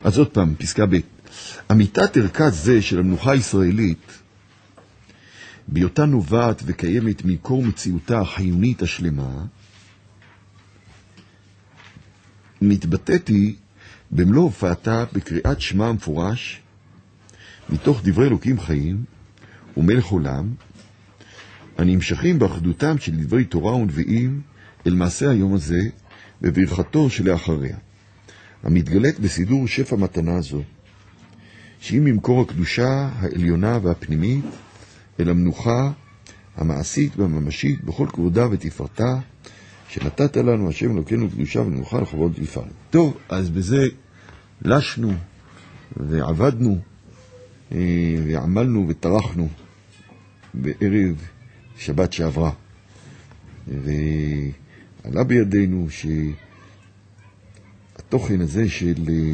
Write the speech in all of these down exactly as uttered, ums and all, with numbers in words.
אז עוד פעם, פסקה ב' אמיתת ערכת זה של המנוחה הישראלית, בהיותה נובעת וקיימת מקור מציאותה החיונית השלמה, מתבטאתי במלוא הופעתה בקריאת שמה המפורש מתוך דברי אלוקים חיים ומלך עולם, הנמשכים באחדותם של דברי תורה ונביאים אל מעשה היום הזה בברכתו שלאחריה, המתגלית בסידור שפע מתנה זו, שהיא ממקור הקדושה העליונה והפנימית אל המנוחה המעשית והממשית בכל כבודה ותפארתה, שנתת לנו השם אלוקינו קדושה ונוחה לכבוד ותפארת. טוב, אז בזה לשנו ועבדנו ועמלנו וטרחנו בערב שבת שעברה, ועלה בידינו שהתוכן הזה של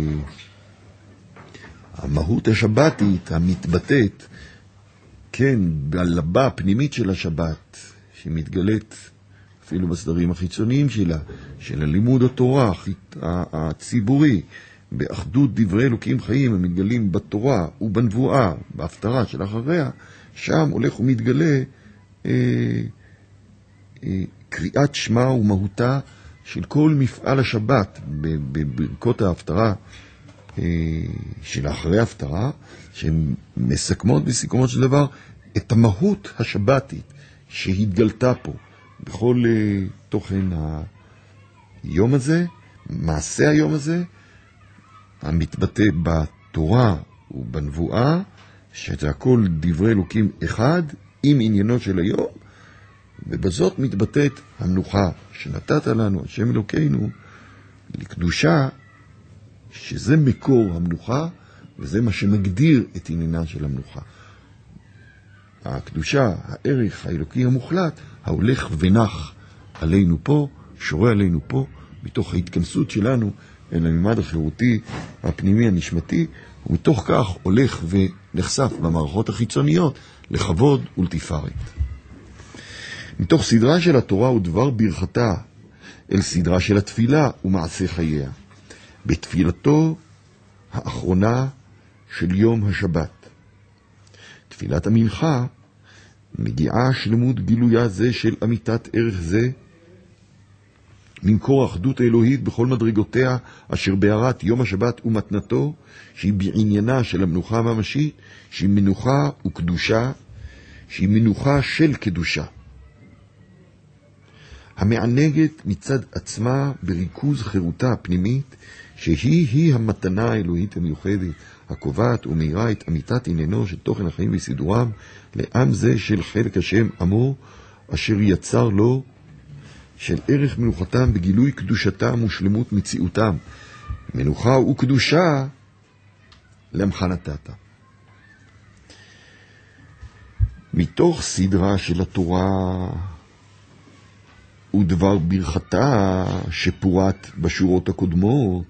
המהות השבתית המתבטאת, כן, בלבה הפנימית של השבת, שמתגלית אפילו בסדרים החיצוניים שלה, של הלימוד התורה הציבורי, באחדות דברי אלוקים חיים המתגלים בתורה ובנבואה, בהפטרה של אחריה, שם הולך ומתגלה אה, אה, קריאת שמה ומהותה של כל מפעל השבת בברכות ההפטרה אה, של אחרי ההפטרה, שהן מסכמות בסיכומות של דבר את המהות השבתית שהתגלתה פה בכל uh, תוכן היום הזה, מעשה היום הזה, המתבטא בתורה ובנבואה, שזה הכל דברי אלוקים אחד עם עניינו של היום, ובזאת מתבטאת המנוחה שנתת לנו, השם אלוקינו, לקדושה, שזה מקור המנוחה, וזה מה שמגדיר את עניינה של המנוחה. הקדושה, הערך האלוקי המוחלט, ההולך ונח עלינו פה, שורה עלינו פה, מתוך ההתכנסות שלנו אל הממד החירותי, הפנימי, הנשמתי, ומתוך כך הולך ונחשף במערכות החיצוניות לכבוד ולתפארת. מתוך סדרה של התורה ודבר ברכתה אל סדרה של התפילה ומעשה חייה, בתפילתו האחרונה של יום השבת. תפילת המנחה מגיעה שלמות גילויה זה של אמיתת ערך זה, ממקור האחדות האלוהית בכל מדרגותיה, אשר בהארת יום השבת ומתנתו, שהיא בעניינה של המנוחה הממשית, שהיא מנוחה וקדושה, שהיא מנוחה של קדושה, המענגת מצד עצמה בריכוז חירותה הפנימית, שהיא-היא המתנה האלוהית המיוחדת, הקובעת ומאירה את אמיתת עניינו של תוכן החיים וסידורם, לעם זה של חלק השם עמו, אשר יצר לו, של ערך מנוחתם בגילוי קדושתם ושלמות מציאותם, מנוחה וקדושה למך נתת. מתוך סדרה של התורה ודבר ברכתה שפורט בשורות הקודמות,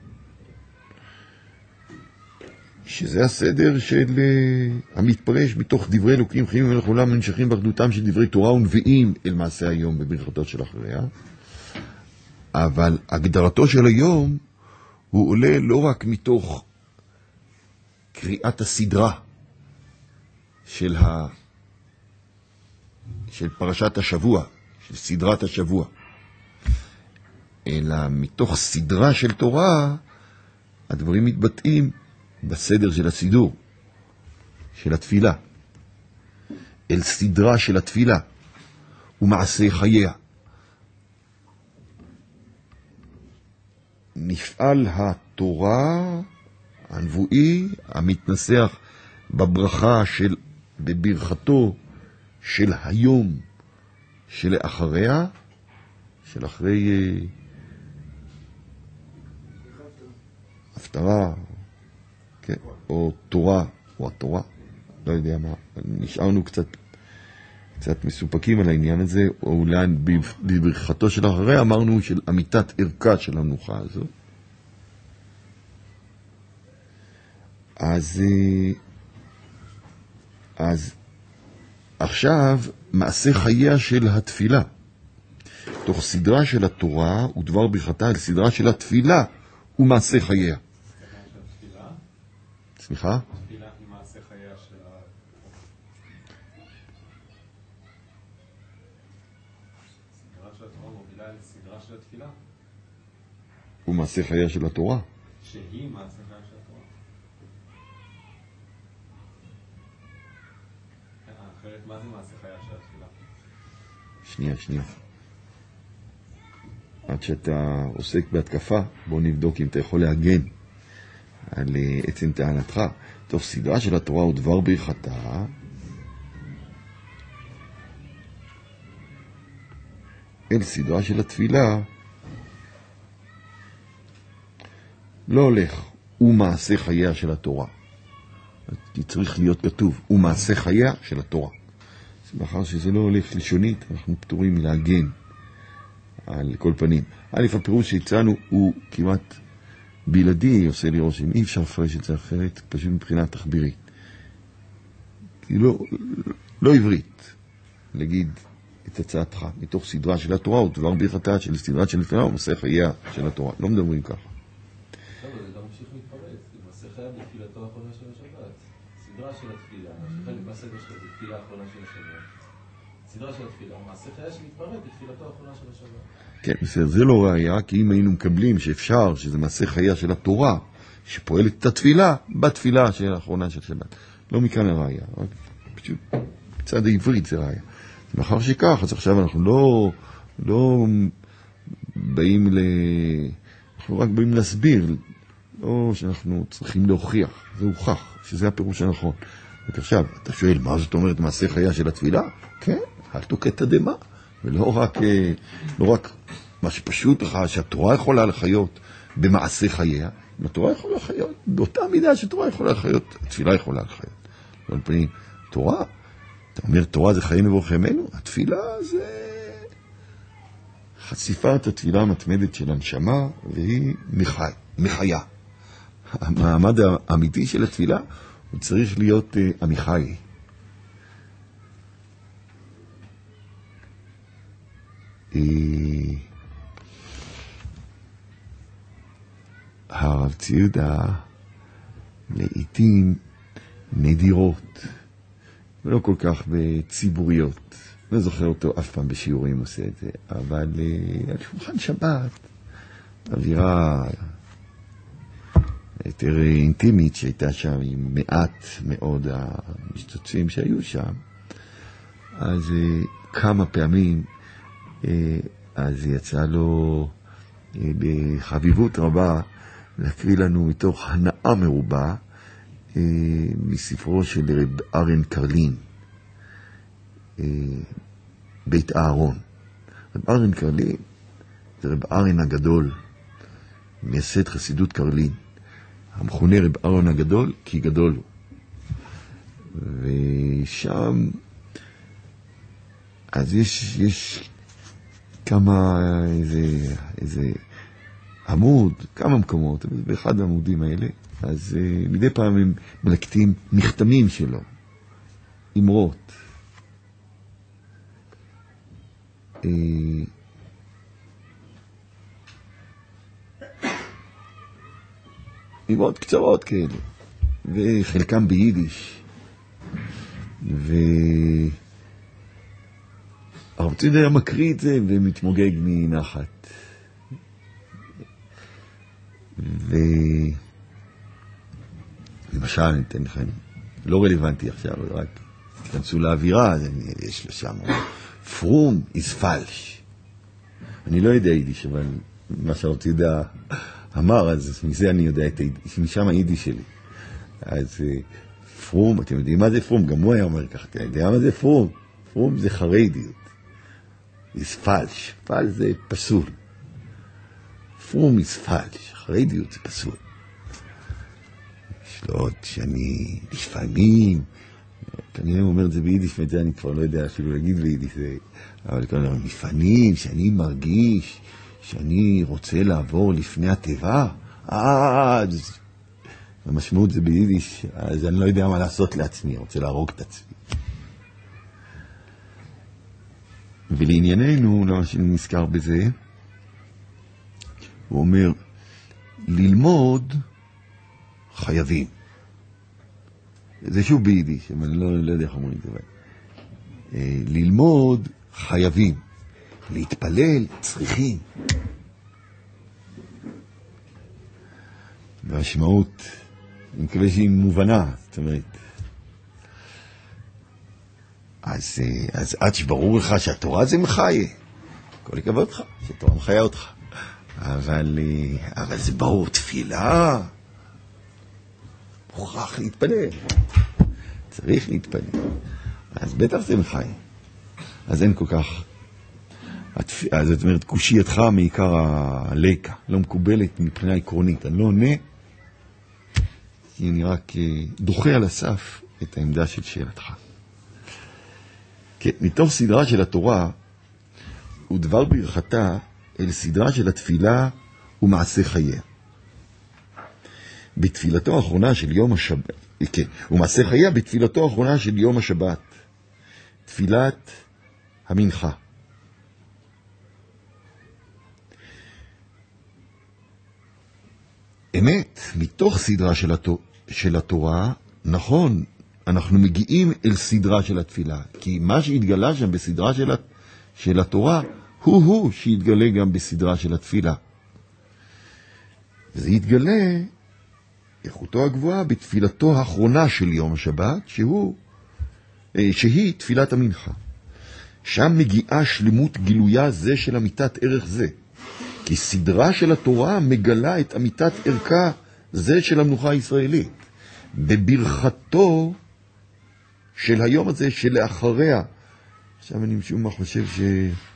שזה הסדר של uh, המתפרש מתוך דברי אלוקים חיים ומלך עולם הנמשכים באחדותם של דברי תורה ונביאים אל מעשה היום בברכתו של אחריה. אבל הגדרתו של היום הוא עולה לא רק מתוך קריאת הסדרה של, ה... של פרשת השבוע, של סדרת השבוע, אלא מתוך סדרה של תורה הדברים מתבטאים בסדר של הסידור, של התפילה, אל סדרה של התפילה ומעשה חייה. נפעל התורה הנבואי המתנסח בברכה של, בברכתו של היום שלאחריה, של אחרי uh, הפטרה, כן, או תורה, או התורה, לא יודע מה, נשארנו קצת, קצת מסופקים על העניין הזה, או אולי בברכתו של אחריה אמרנו של אמיתת ערכה של המנוחה הזו. אז, אז עכשיו מעשה חייה של התפילה, תוך סדרה של התורה ודבר ברכתה על סדרה של התפילה ומעשה חייה. סליחה? תפילה היא מעשה חייה של ה... סדרה של התורה מובילה לסדרה של התפילה. הוא מעשה חייה של התורה. שהיא מעשה חייה של התורה. אחרת, מה זה מעשה חייה של התפילה? שנייה, שנייה. עד שאתה עוסק בהתקפה, בוא נבדוק אם אתה יכול להגן על עצם טענתך. טוב, סדרה של התורה הוא דבר ברכתה. אל סדרה של התפילה לא הולך, הוא מעשה חייה של התורה. צריך להיות כתוב, הוא מעשה חייה של התורה. מאחר שזה לא הולך לשונית, אנחנו פטורים מלהגן על כל פנים. א', הפירוש שהצענו הוא כמעט בלעדי, עושה לי רושם, אי אפשר לפרש את זה אחרת, פשוט מבחינה תחבירית. כי לא, לא עברית, להגיד את הצעתך, מתוך סדרה של התורה, או דבר ברכתה של סדרה של התפילה, הוא מעשה חייה של התורה. לא מדברים ככה. טוב, זה גם ממשיך להתפרץ, זה מעשה חייה בתפילתו האחרונה של השבת. סדרה של התפילה, שחלק מהסדר שלו זה תפילה האחרונה של השבת. סדרה של התפילה, מעשה חייה שמתפרץ בתפילתו האחרונה של השבת. כן, בסדר, זה לא ראיה, כי אם היינו מקבלים שאפשר, שזה מעשה חייה של התורה, שפועלת את התפילה, בתפילה של האחרונה של שבת. לא מכאן הראיה, רק פשוט בצד העברית זה ראיה. מאחר שכך, אז עכשיו אנחנו לא, לא באים ל... אנחנו רק באים להסביר, לא שאנחנו צריכים להוכיח, זה הוכח, שזה הפירוש הנכון. עכשיו, אתה שואל, מה זאת אומרת מעשה חייה של התפילה? כן, אל תוקט תדמה, ולא רק, לא רק מה שפשוט לך, שהתורה יכולה לחיות במעשה חייה, התורה יכולה לחיות, באותה מידה שתורה יכולה לחיות, התפילה יכולה לחיות. על פנים, תורה, אתה אומר, תורה זה חיינו ורחמנו, התפילה זה חשיפת התפילה המתמדת של הנשמה, והיא מחי, מחיה. המעמד האמיתי של התפילה, הוא צריך להיות uh, המחי. הרב ציודה לעתים נדירות, ולא כל כך בציבוריות. לא זוכר אותו אף פעם בשיעורים עושה את זה, אבל uh, על שולחן שבת, אווירה יותר אינטימית שהייתה שם עם מעט מאוד המשתתפים שהיו שם, אז uh, כמה פעמים uh, אז יצא לו uh, בחביבות רבה להקריא לנו מתוך הנאה מרובה uh, מספרו של רב ארן קרלין, uh, בית אהרון. רב ארן קרלין זה רב ארן הגדול, מייסד חסידות קרלין, המכונה רב אהרון הגדול כי גדול הוא. ושם אז יש יש כמה איזה איזה עמוד, כמה מקומות באחד העמודים האלה, אז uh, מדי פעם הם מלקטים מכתמים שלו, אמרות, uh, אמרות קצרות כאלה, וחלקם ביידיש, והרב ציודה היה מקריא את זה ומתמוגג מנחת. ולמשל, אני אתן לכם, לא רלוונטי עכשיו, רק תכנסו לאווירה, אז יש לו שם, פרום is falsch. אני לא יודע יידיש, אבל מה שהרב ציודה אמר, אז מזה אני יודע את היידיש, משם היידיש שלי. אז פרום, אתם יודעים מה זה פרום? גם הוא היה אומר ככה, אתה יודע מה זה פרום? פרום זה חרדיות. is falsch, פל זה פסול. פרום is falsch, חרדיות זה פסול. יש לו עוד שאני, לפעמים, כנראה הוא אומר את זה ביידיש, ואת זה אני כבר לא יודע אפילו להגיד ביידיש, אבל כנראה, לפעמים שאני מרגיש שאני רוצה לעבור לפני הטבע, אז המשמעות זה ביידיש, אז אני לא יודע מה לעשות לעצמי, אני רוצה להרוג את עצמי. ולענייננו, למה שנזכר בזה, הוא אומר, ללמוד חייבים. זה שוב ביידיש, אבל אני לא, לא יודע איך אומרים את זה. אה, ללמוד חייבים, להתפלל צריכים. והשמעות, אני מקווה שהיא מובנה, זאת אומרת. אז, אז עד שברור לך שהתורה זה מחיה. כל הכבוד לך, שהתורה מחיה אותך. אבל, אבל זה ברור, תפילה. מוכרח להתפלל. צריך להתפלל. אז בטח זה מחיה. אז אין כל כך... אז זאת אומרת, קושייתך מעיקר הליקה, לא מקובלת מבחינה עקרונית. אני לא עונה, כי אני רק דוחה על הסף את העמדה של שאלתך. כן, מתוך סדרה של התורה, ודבר ברכתה אל סדרה של התפילה ומעשה חייה. בתפילתו האחרונה של יום השבת, כן, ומעשה חייה בתפילתו האחרונה של יום השבת, תפילת המנחה. אמת, מתוך סדרה של, התו, של התורה, נכון, אנחנו מגיעים אל סדרה של התפילה, כי מה שהתגלה שם בסדרה של, של התורה, הוא-הוא שהתגלה גם בסדרה של התפילה. וזה יתגלה, איכותו הגבוהה, בתפילתו האחרונה של יום השבת, שהוא, שהיא תפילת המנחה. שם מגיעה שלמות גילויה זה של אמיתת ערך זה. כי סדרה של התורה מגלה את אמיתת ערכה זה של המנוחה הישראלית. בברכתו של היום הזה שלאחריה. עכשיו אני משום מה חושב ש...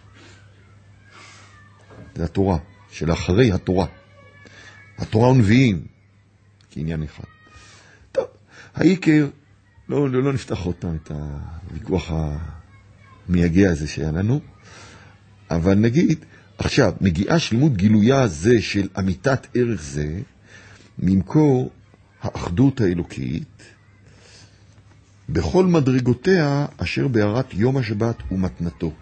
זה התורה, שלאחרי התורה. התורה ונביאים, כעניין אחד. טוב, העיקר, לא, לא, לא נפתח אותם את הוויכוח המייגע הזה שהיה לנו, אבל נגיד, עכשיו, מגיעה שלמות גילויה זה של אמיתת ערך זה, ממקור האחדות האלוקית, בכל מדרגותיה אשר בהארת יום השבת ומתנתו.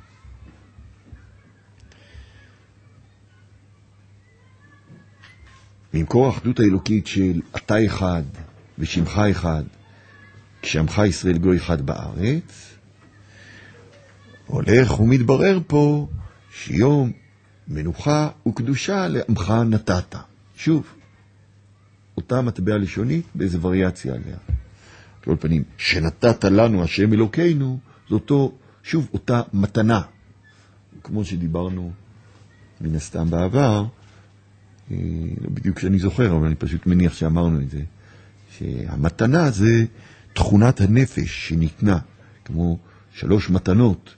ממקור האחדות האלוקית של אתה אחד ושמך אחד, כשעמך ישראל גוי אחד בארץ, הולך ומתברר פה שיום מנוחה וקדושה לעמך נתת. שוב, אותה מטבע לשונית באיזו וריאציה עליה. כל פנים, שנתת לנו השם אלוקינו, זאתו, שוב, אותה מתנה. כמו שדיברנו מן הסתם בעבר, לא בדיוק שאני זוכר, אבל אני פשוט מניח שאמרנו את זה, שהמתנה זה תכונת הנפש שניתנה, כמו שלוש מתנות,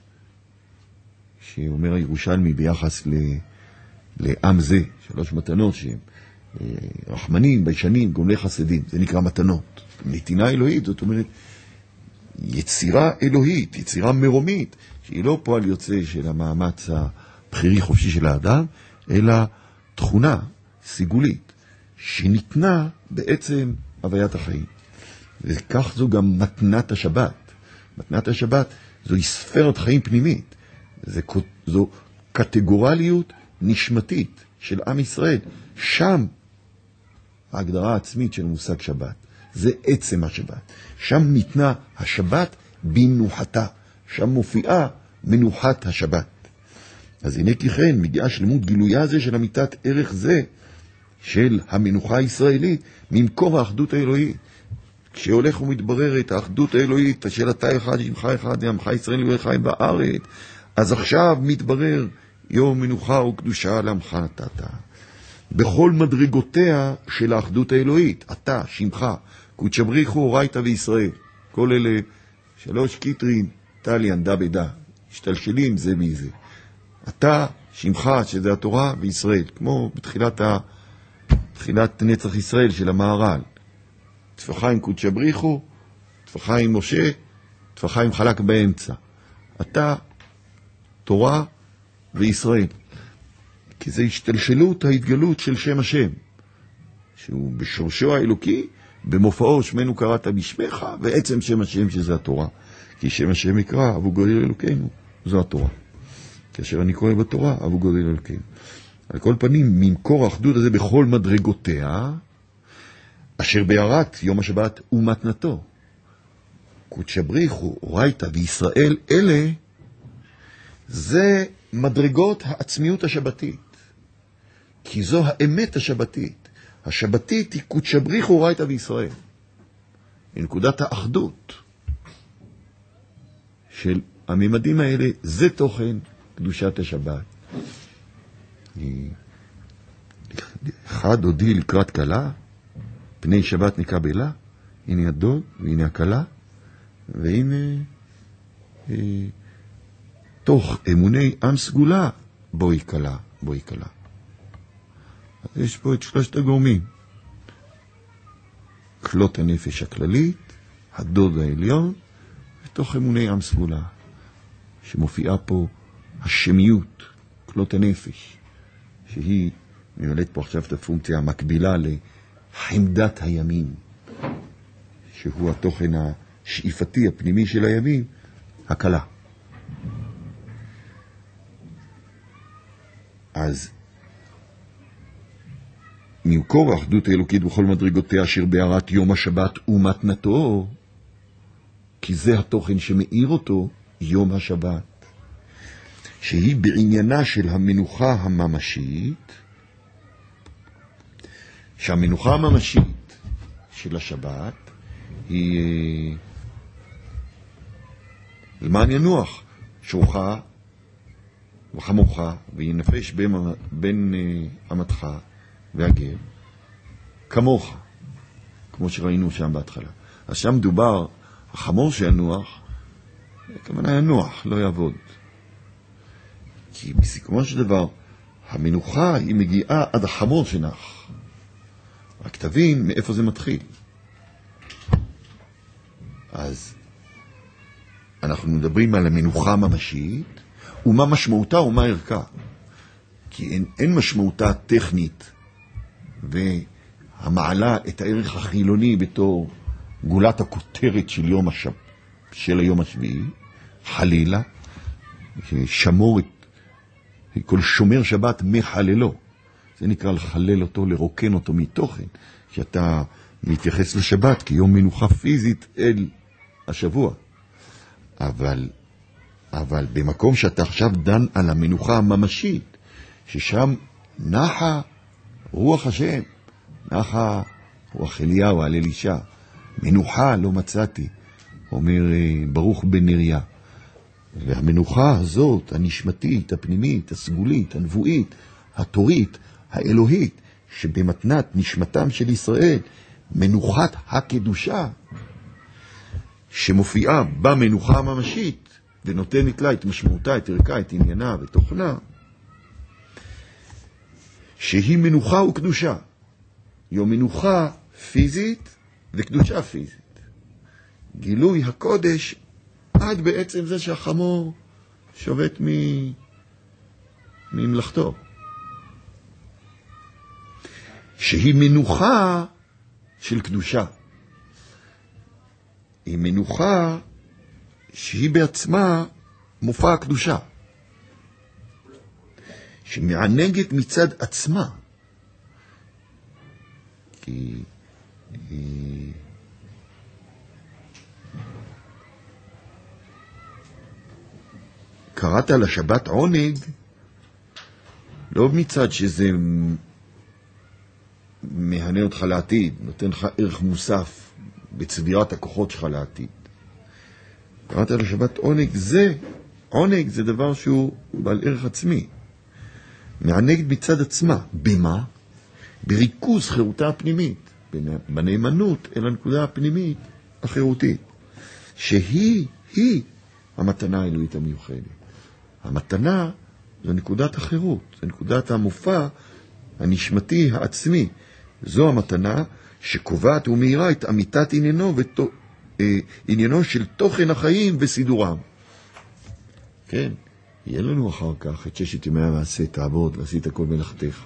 שאומר הירושלמי ביחס ל, לעם זה, שלוש מתנות שהם רחמנים, ביישנים, גומלי חסדים, זה נקרא מתנות. נתינה אלוהית, זאת אומרת, יצירה אלוהית, יצירה מרומית, שהיא לא פועל יוצא של המאמץ הבחירי חופשי של האדם, אלא תכונה סיגולית, שניתנה בעצם הוויית החיים. וכך זו גם מתנת השבת. מתנת השבת זו ספרת חיים פנימית. זה, זו קטגורליות נשמתית של עם ישראל. שם ההגדרה העצמית של מושג שבת. זה עצם השבת. שם ניתנה השבת במנוחתה. שם מופיעה מנוחת השבת. אז הנה כי כן, מגיעה שלמות גילויה זה של אמיתת ערך זה של המנוחה הישראלית ממקור האחדות האלוהית. כשהולך ומתברר את האחדות האלוהית של אתה אחד, שמך אחד, עמך ישראל גוי חי בארץ, אז עכשיו מתברר יום מנוחה וקדושה לעמך נתת. בכל מדרגותיה של האחדות האלוהית, אתה, שמך, קודש בריך הוא אורייתא וישראל. כל אלה שלוש קיטרין, טליאן, דה בדה, השתלשלים זה מזה. אתה, שמך, שזה התורה וישראל, כמו בתחילת ה... תחילת נצח ישראל של המהר"ל. תפחיים קודש בריחו, תפחיים משה, תפחיים חלק באמצע. אתה, תורה וישראל. כי זה השתלשלות ההתגלות של שם השם, שהוא בשורשו האלוקי, במופעו שמנו קראת בשמך, ועצם שם השם שזה התורה. כי שם השם יקרא, אבו גודל אלוקינו, זו התורה. כאשר אני קורא בתורה, אבו גודל אלוקינו. על כל פנים, ממקור האחדות הזה בכל מדרגותיה, אשר בהארת יום השבת ומתנתו. קודשא בריחו, אורייתא וישראל, אלה זה מדרגות העצמיות השבתית. כי זו האמת השבתית. השבתית היא קודשא בריחו, אורייתא וישראל. היא נקודת האחדות של הממדים האלה, זה תוכן קדושת השבת. אחד הודיע לקראת קלה, פני שבת נקבלה, הנה הדוד והנה הקלה, והנה אה, תוך אמוני עם סגולה, בואי קלה, בואי קלה. אז יש פה את שלושת הגורמים. כלות הנפש הכללית, הדוד העליון, ותוך אמוני עם סגולה, שמופיעה פה השמיות, כלות הנפש, שהיא ממלאת פה עכשיו את הפונקציה המקבילה לחמדת הימים, שהוא התוכן השאיפתי הפנימי של הימים, הקלה. אז מקור האחדות האלוקית בכל מדרגותיה אשר בהארת יום השבת ומתנתו, כי זה התוכן שמאיר אותו, יום השבת, שהיא בעניינה של המנוחה הממשית, שהמנוחה הממשית של השבת היא למען ינוח שורך וחמוך וינפש בין, בין עמתך והגר כמוך, כמו שראינו שם בהתחלה. אז שם דובר החמור שינוח, כמובן ינוח, לא יעבוד. כי בסיכומו של דבר, המנוחה היא מגיעה עד החמור שנח. רק תבין מאיפה זה מתחיל. אז אנחנו מדברים על המנוחה הממשית, ומה משמעותה ומה ערכה. כי אין, אין משמעותה טכנית, והמעלה את הערך החילוני בתור גולת הכותרת של יום השב... של היום השביעי, חלילה, שמור את כל שומר שבת מחללו. זה נקרא לחלל אותו, לרוקן אותו מתוכן, שאתה מתייחס לשבת כיום מנוחה פיזית אל השבוע. אבל, אבל במקום שאתה עכשיו דן על המנוחה הממשית, ששם נחה רוח השם, נחה רוח אליהו על אלישע, מנוחה לא מצאתי, אומר ברוך בן נריה. והמנוחה הזאת, הנשמתית, הפנימית, הסגולית, הנבואית, התורית, האלוהית, שבמתנת נשמתם של ישראל, מנוחת הקדושה, שמופיעה במנוחה הממשית, ונותנת לה את משמעותה, את ערכה, את עניינה ותוכנה, שהיא מנוחה וקדושה. היא מנוחה פיזית וקדושה פיזית. גילוי הקודש עד בעצם זה שהחמור שובת מ... ממלאכתו. שהיא מנוחה של קדושה. היא מנוחה שהיא בעצמה מופע הקדושה. שמענגת מצד עצמה. כי היא... קראת לשבת עונג, לא מצד שזה מהנה אותך לעתיד, נותן לך ערך מוסף בצבירת הכוחות שלך לעתיד. קראת לשבת עונג, זה, עונג זה דבר שהוא בעל ערך עצמי. מענגת מצד עצמה. במה? בריכוז חירותה הפנימית, בנאמנות אל הנקודה הפנימית החירותית, שהיא, היא המתנה האלוהית המיוחדת. המתנה זו נקודת החירות, זו נקודת המופע הנשמתי העצמי. זו המתנה שקובעת ומאירה את אמיתת עניינו, ותו, אה, עניינו של תוכן החיים וסידורם. כן, יהיה לנו אחר כך את ששת ימי המעשה, תעבוד ועשית כל מלאכתך.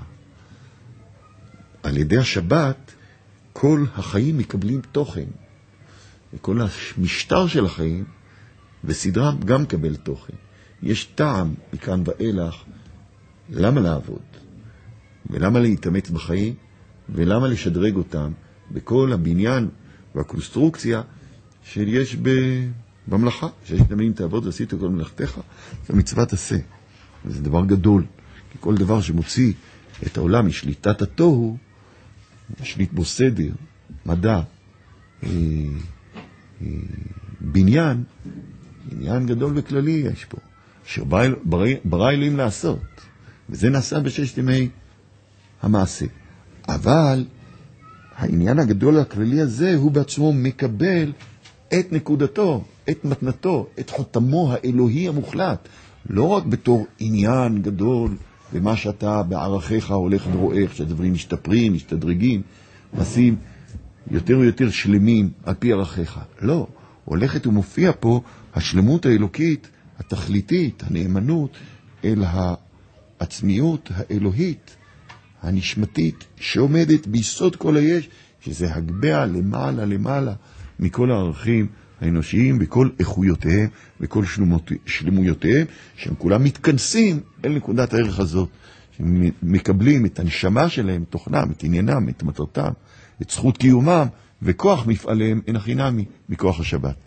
על ידי השבת כל החיים מקבלים תוכן, וכל המשטר של החיים וסדרם גם מקבל תוכן. יש טעם מכאן ואילך למה לעבוד, ולמה להתאמץ בחיים, ולמה לשדרג אותם בכל הבניין והקונסטרוקציה שיש ב... במלאכה, שיש ימים תעבוד ועשית כל מלאכתך, זה מצוות עשה. זה דבר גדול, כי כל דבר שמוציא את העולם משליטת התוהו, משליט בו סדר, מדע, אה, אה, בניין, עניין גדול וכללי יש פה, שברא אלוהים לעשות, וזה נעשה בששת ימי המעשה. אבל העניין הגדול הכללי הזה, הוא בעצמו מקבל את נקודתו, את מתנתו, את חותמו האלוהי המוחלט, לא רק בתור עניין גדול, במה שאתה בערכיך הולך ורואה, שהדברים משתפרים, משתדרגים, מעשים יותר ויותר שלמים על פי ערכיך. לא, הולכת ומופיע פה השלמות האלוקית, התכליתית, הנאמנות, אל העצמיות האלוהית, הנשמתית, שעומדת ביסוד כל היש, שזה הגבע למעלה למעלה מכל הערכים האנושיים, בכל איכויותיהם, בכל שלמויותיהם, שהם כולם מתכנסים אל נקודת הערך הזאת, שמקבלים את הנשמה שלהם, את תוכנם, את עניינם, את מטרתם, את זכות קיומם, וכוח מפעליהם אין הכי נמי מכוח השבת.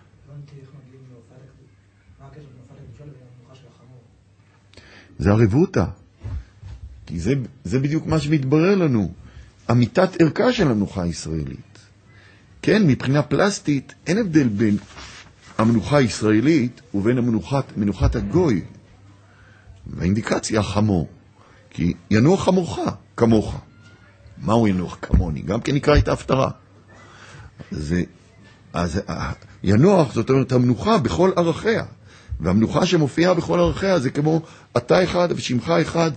זה הרבותא, כי זה, זה בדיוק מה שמתברר לנו, אמיתת ערכה של המנוחה הישראלית. כן, מבחינה פלסטית, אין הבדל בין המנוחה הישראלית ובין המנוחת, מנוחת הגוי. והאינדיקציה החמור, כי ינוח חמורך, כמוך. מהו ינוח כמוני? גם כן נקרא את ההפטרה. זה, אז ינוח, זאת אומרת, המנוחה בכל ערכיה. והמנוחה שמופיעה בכל ערכיה זה כמו אתה אחד ושמך אחד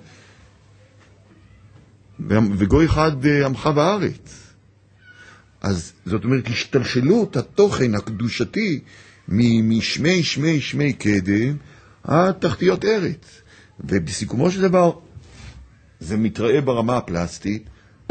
וגוי אחד עמך בארץ. אז זאת אומרת, השתלשלות התוכן הקדושתי משמי שמי שמי קדם התחתיות ארץ. ובסיכומו של דבר זה מתראה ברמה הפלסטית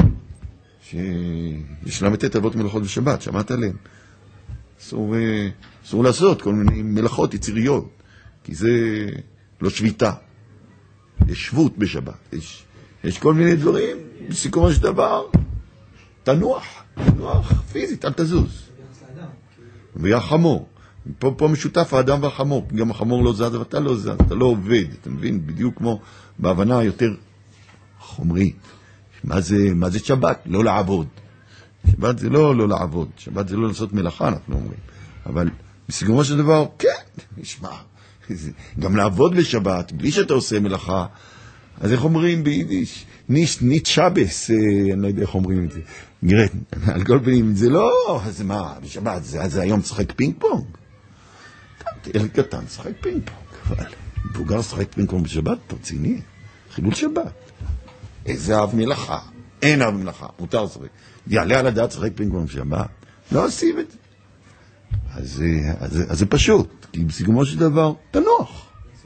שיש למתת אבות מלאכות בשבת, שמעת עליהם. אסור, אסור לעשות כל מיני מלאכות יציריות, כי זה לא שביתה. יש שבות בשבת. יש, יש כל מיני דברים, בסיכומו של דבר, תנוח, תנוח פיזית, אל תזוז. והיה חמור. פה, פה משותף האדם והחמור. גם החמור לא זז, ואתה לא זז, אתה לא עובד. אתה מבין? בדיוק כמו בהבנה יותר חומרית. מה זה, מה זה שבת? לא לעבוד. שבת זה לא לא לעבוד. שבת זה לא לעשות מלאכה, אנחנו אומרים. אבל בסיכומו של דבר, כן, נשמע. גם לעבוד בשבת, בלי שאתה עושה מלאכה, אז איך אומרים ביידיש? ניש, ניט שבס, אני לא יודע איך אומרים את זה. נראית, על כל פנים, זה לא, אז מה, בשבת, זה, זה היום שחק פינג פונג. ילד קטן, שחק פינג פונג, אבל מבוגר שחק פינג פונג בשבת, תרציני, חילול שבת. איזה אהב מלאכה, אין אהב מלאכה, מותר שחק. יעלה על הדעת שחק פינג פונג בשבת, לא עושים את זה. אז, אז, אז זה פשוט, כי בסיכומו של דבר, תנוח.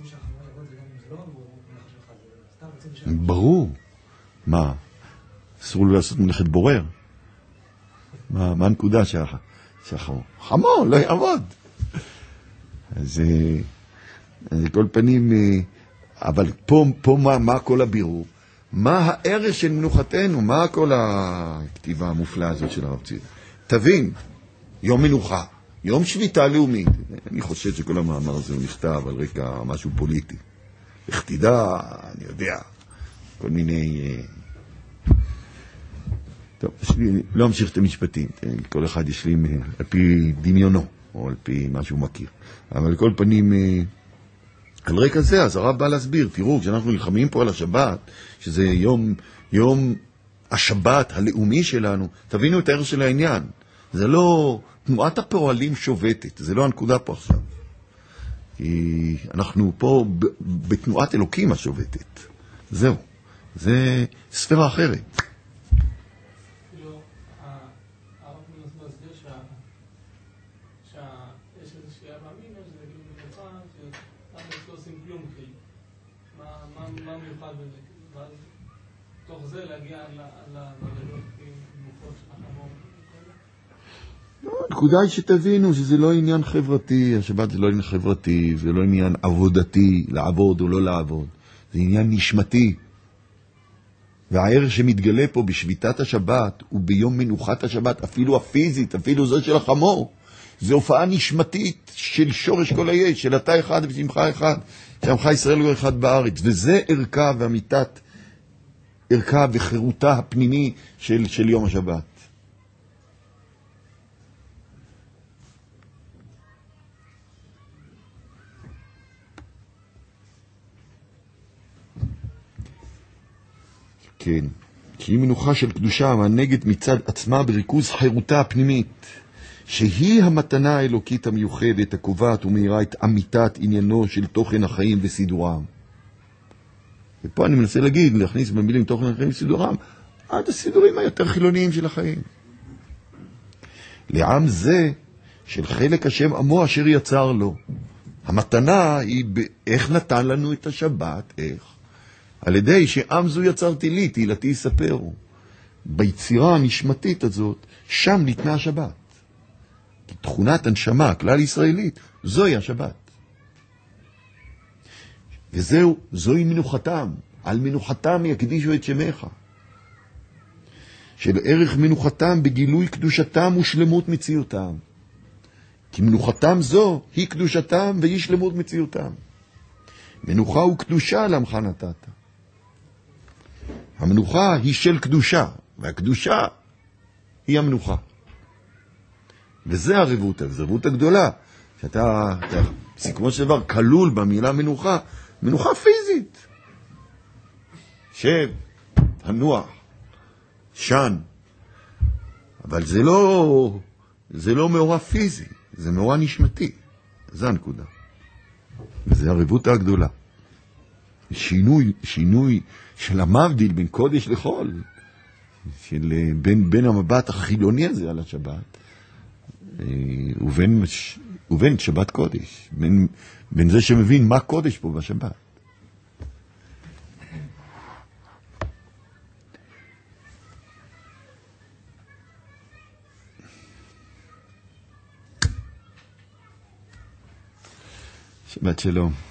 ברור. מה? אסור לעשות מלאכת בורר. מה, מה הנקודה שהחמור? חמור, לא יעבוד. אז, אז כל פנים, אבל פה, פה מה, מה כל הבירור? מה הערך של מנוחתנו? מה כל הכתיבה המופלאה הזאת של הרב צידה? תבין, יום מנוחה, יום שביתה לאומית. אני חושב שכל המאמר הזה הוא נכתב על רקע משהו פוליטי. איך תדע, אני יודע, כל מיני... טוב, לי, לא אמשיך את המשפטים, כל אחד ישלים על פי דמיונו, או על פי מה שהוא מכיר. אבל לכל פנים, על רקע זה, אז הרב בא להסביר, תראו, כשאנחנו נלחמים פה על השבת, שזה יום, יום השבת הלאומי שלנו, תבינו את הערך של העניין. זה לא, תנועת הפועלים שובטת, זה לא הנקודה פה עכשיו. כי אנחנו פה בתנועת אלוקים השובטת. זהו. זה ספירה אחרת. מה מיוחד בזה? ואז תוך זה להגיע למדלות עם גופות של החמור. הנקודה היא שתבינו שזה לא עניין חברתי, השבת זה לא עניין חברתי, זה לא עניין עבודתי, לעבוד או לא לעבוד. זה עניין נשמתי. והערך שמתגלה פה בשביתת השבת וביום מנוחת השבת, אפילו הפיזית, אפילו זו של החמור, זה הופעה נשמתית של שורש כל היש, של אתה אחד ושמך אחד, שעמך ישראל הוא אחד בארץ, וזה ערכה ואמיתת, ערכה וחירותה הפנימי של, של יום השבת. כן, כי היא מנוחה של קדושה המענגת מצד עצמה בריכוז חירותה הפנימית, שהיא המתנה האלוקית המיוחדת הקובעת ומאירה את אמיתת עניינו של תוכן החיים וסידורם. ופה אני מנסה להגיד, להכניס במילים תוכן החיים וסידורם, עד הסידורים היותר חילוניים של החיים. לעם זה של חלק השם עמו אשר יצר לו. המתנה היא איך נתן לנו את השבת, איך? על ידי שעם זו יצרתי לי, תהילתי יספרו. ביצירה הנשמתית הזאת, שם ניתנה השבת. כי תכונת הנשמה, כלל ישראלית, זוהי השבת. וזהו, זוהי מנוחתם. על מנוחתם יקדישו את שמך. של ערך מנוחתם בגילוי קדושתם ושלמות מציאותם. כי מנוחתם זו היא קדושתם והיא שלמות מציאותם. מנוחה וקדושה לעמך נתת. המנוחה היא של קדושה, והקדושה היא המנוחה. וזה הרבות, זה הרבות הגדולה, שאתה, אתה, סיכומו של דבר, כלול במילה מנוחה, מנוחה פיזית. שב, תנוח, שן. אבל זה לא, זה לא מאורע פיזי, זה מאורע נשמתי. זה הנקודה. וזה הרבות הגדולה. שינוי, שינוי של המבדיל בין קודש לחול, של בין, בין המבט החילוני הזה על השבת, ובין, ובין שבת קודש, בין, בין זה שמבין מה קודש פה בשבת. שבת שלום.